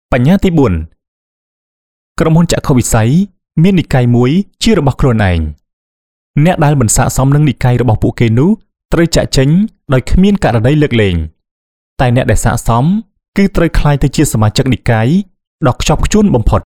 បញ្ញាទី4ក្រុមហ៊ុនចក្ខុវិស័យមាននិកាយមួយជារបស់ខ្លួនឯងអ្នកដែលមិនស័ក្តិសមនឹងនិកាយរបស់ពួកគេនោះត្រូវចាក់ចេញដោយគ្មានករណីលើកលែងតែអ្នកដែលស័ក្តិសមគឺត្រូវក្លាយទៅជាសមាជិកនិកាយដ៏ខ្ជាប់ខ្ជួនបំផុត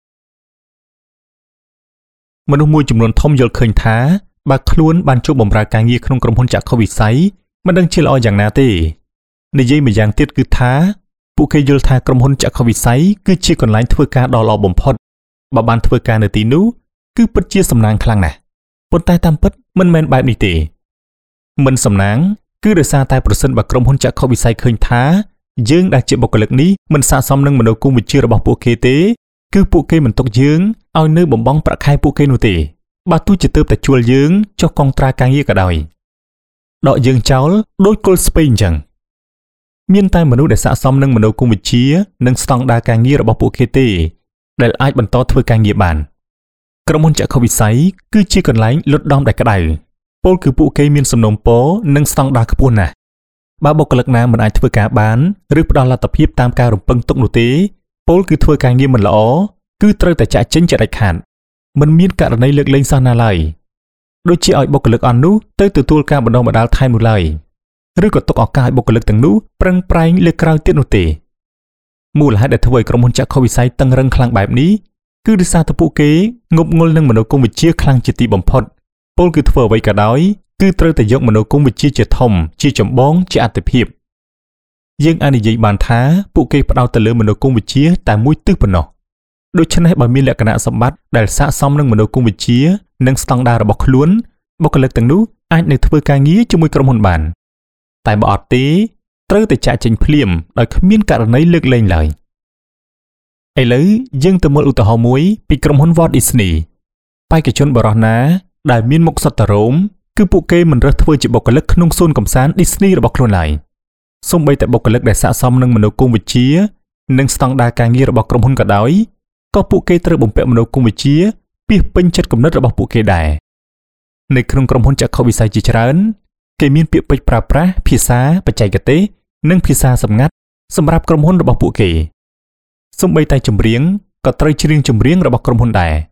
មនុស្សមួយចំនួនធំយល់ឃើញថាបើខ្លួនបានជួបបម្រើការងារក្នុងក្រុមហ៊ុនចក្ខុវិស័យមិនដឹងជាល្អយ៉ាងណាទេនិយាយម្យ៉ាងទៀតគឺថាពួកគេយល់ថាក្រុមហ៊ុនចក្ខុវិស័យគឺជាកន្លែងធ្វើការដ៏ល្អបំផុតបើបានធ្វើការនៅទីនោះគឺពិតជាសំណាងខ្លាំងណាស់ប៉ុន្តែតាមពិតមិនមែនបែបនេះទេមិនសំណាងគឺដោយសារតែប្រសិនបើក្រុមហ៊ុនចក្ខុវិស័យឃើញថាយើងដែលជាបុគ្គលិកនេះមិនស័ក្តិសមនឹងមនោគមវិជ្ជារបស់ពួកគេទេគឺពួកគេមិនទុកយើងឲ្យនៅបំបងប្រាក់ខែពួកគេនោះទេបើទោះជាទើបតែជួលយើងចុះកុងត្រាការងារក៏ដោយដកយើងចោលដោយគល់ស្ពៃអញ្ចឹងមានតែមនុស្សដែលស័ក្តិសមនឹងមនោគមវិជ្ជានិងស្តង់ដារការងាររបស់ពួកគេទេដែលអាចបន្តធ្វើការងារបានក្រុមហ៊ុនចក្ខុវិស័យគឺជាកន្លែងលុតដំដែលក្តៅពលគឺពួកគេមានសំណុំពរនិងស្តង់ដារខ្ពស់ណាស់បើបុគ្គលិកណាមិនអាចធ្វើការបានឬផ្ដល់លទ្ធភាពតាមការរំពឹងទុកនោះទេពលគឺធ្វើការងារមិនល្អគឺត្រូវតែចាក់ចេញជាដាច់ខាតមិនមានករណីលើកលែងសោះណាឡើយដូចជាឲ្យបុគ្គលិកអស់នោះទៅទទួលការបណ្ដុះបណ្ដាលថែមនោះឡើយឬក៏ទុកឱកាសឲ្យបុគ្គលិកទាំងនោះប្រឹងប្រែងលើកក្រោយទៀតនោះទេមូលហេតុដែលធ្វើឲ្យក្រុមហ៊ុនចក្ខុវិស័យតឹងរឹងខ្លាំងបែបនេះគឺដោយសារតែពួកគេងប់ងល់នឹងមនោគមវិជ្ជាខ្លាំងជាទីបំផុតពលគឺធ្វើអ្វីក៏ដោយគឺត្រូវតែយកមនោគមវិជ្ជាជាធំជាចម្បងជាអាទិភាពយើងអាចនិយាយបានថាពួកគេផ្ដោតទៅលើមនោគមវិជ្ជាតែមួយទិសប៉ុណ្ណោះដូច្នេះបើមានលក្ខណៈសម្បត្តិដែលស័ក្តិសមនឹងមនោគមវិជ្ជានិងស្តង់ដាររបស់ខ្លួនបុគ្គលិកទាំងនោះអាចនឹងធ្វើការងារជាមួយក្រុមហ៊ុនបានតែបើអត់ទេត្រូវតែចាក់ចេញភ្លាមដោយគ្មានករណីលើកលែងឡើយឥឡូវយើងទៅមើលឧទាហរណ៍មួយពីក្រុមហ៊ុន Walt Disney បេក្ខជនបរិសុទ្ធណាដែលមានមុខសុទ្ធតែរោមគឺពួកគេមិនរើសធ្វើជាបុគ្គលិកក្នុងសួនកម្សាន្ត Disney របស់ខ្លួនឡើយសូម្បីតែបុគ្គលិកដែលស័ក្តិសមនឹងមនោគមវិជ្ជានិងស្តង់ដារការងាររបស់ក្រុមហ៊ុនក៏ដោយក៏ពួកគេត្រូវបំពាក់មនោគមវិជ្ជាពាសពេញចិត្តគំនិតរបស់ពួកគេដែរនៅក្នុងក្រុមហ៊ុនចក្ខុវិស័យជាច្រើនគេមានពាក្យពេចន៍ប្រើប្រាស់ភាសាបច្ចេកទេសនិងភាសាសម្ងាត់សម្រាប់ក្រុមហ៊ុនរបស់ពួកគេសូម្បីតែចម្រៀងក៏ត្រូវច្រៀងចម្រៀងរបស់ក្រុមហ៊ុនដែរ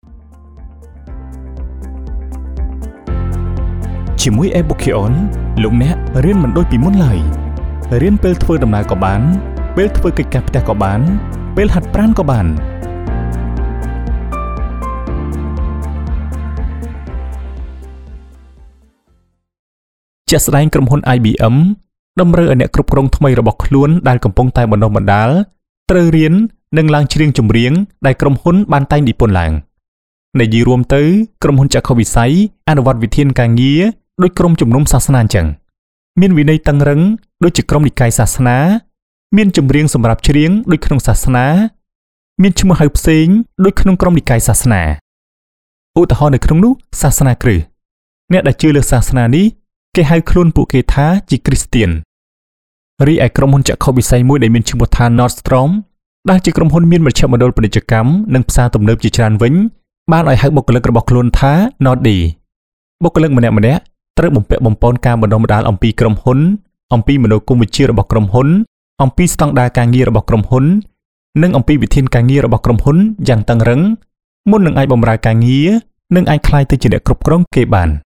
ជាមួយ Ebookyon លោកអ្នករៀនមិនដូចពីមុនឡើយរៀនពេលធ្វើដំណើរក៏បានពេលធ្វើកិច្ចការផ្ទះក៏បានពេលហាត់ប្រាណក៏បានជាក់ស្ដែងក្រុមហ៊ុន IBM តម្រូវឲ្យអ្នកគ្រប់គ្រងថ្មីរបស់ខ្លួនដែលកំពុងតែបណ្ដុះបណ្ដាលត្រូវរៀននិងឡើងច្រៀងចម្រៀងដែលក្រុមហ៊ុនបានតែងនិពន្ធឡើងនិយាយរួមទៅក្រុមហ៊ុនចក្ខុវិស័យអនុវត្តវិធានការងារដោយក្រុមជំនុំសាសនាអញ្ចឹងមានវិន័យតឹងរឹងដូចជាក្រុមនិកាយសាសនាមានចម្រៀងសម្រាប់ច្រៀងដូចក្នុងសាសនាមានឈ្មោះហៅផ្សេងដូចក្នុងក្រុមនិកាយសាសនាឧទាហរណ៍នៅក្នុងនោះសាសនាគ្រិស្តអ្នកដែលជឿលើសាសនានេះគេហៅខ្លួនពួកគេថាជាគ្រីស្ទៀនរីឯក្រុមហ៊ុនចក្ខុវិស័យមួយដែលមានឈ្មោះថា Nordstrom ដែលជាក្រុមហ៊ុនមានមជ្ឈមណ្ឌលពាណិជ្ជកម្មនិងផ្សារទំនើបជាច្រើនវិញបានឲ្យហៅបុគ្គលិករបស់ខ្លួនថា Nordy បុគ្គលិកម្នាក់ៗត្រូវបំពាក់បំប៉នការបណ្ដុះបណ្ដាលអំពីក្រុមហ៊ុនអំពីមនោគមវិជ្ជារបស់ក្រុមហ៊ុនអំពីស្តង់ដារការងាររបស់ក្រុមហ៊ុននិងអំពីវិធានការងាររបស់ក្រុមហ៊ុនយ៉ាងតឹងរឹងមុននឹងអាចបម្រើការងារនិងអាចក្លាយទៅជាអ្នកគ្រប់គ្រងគេបាន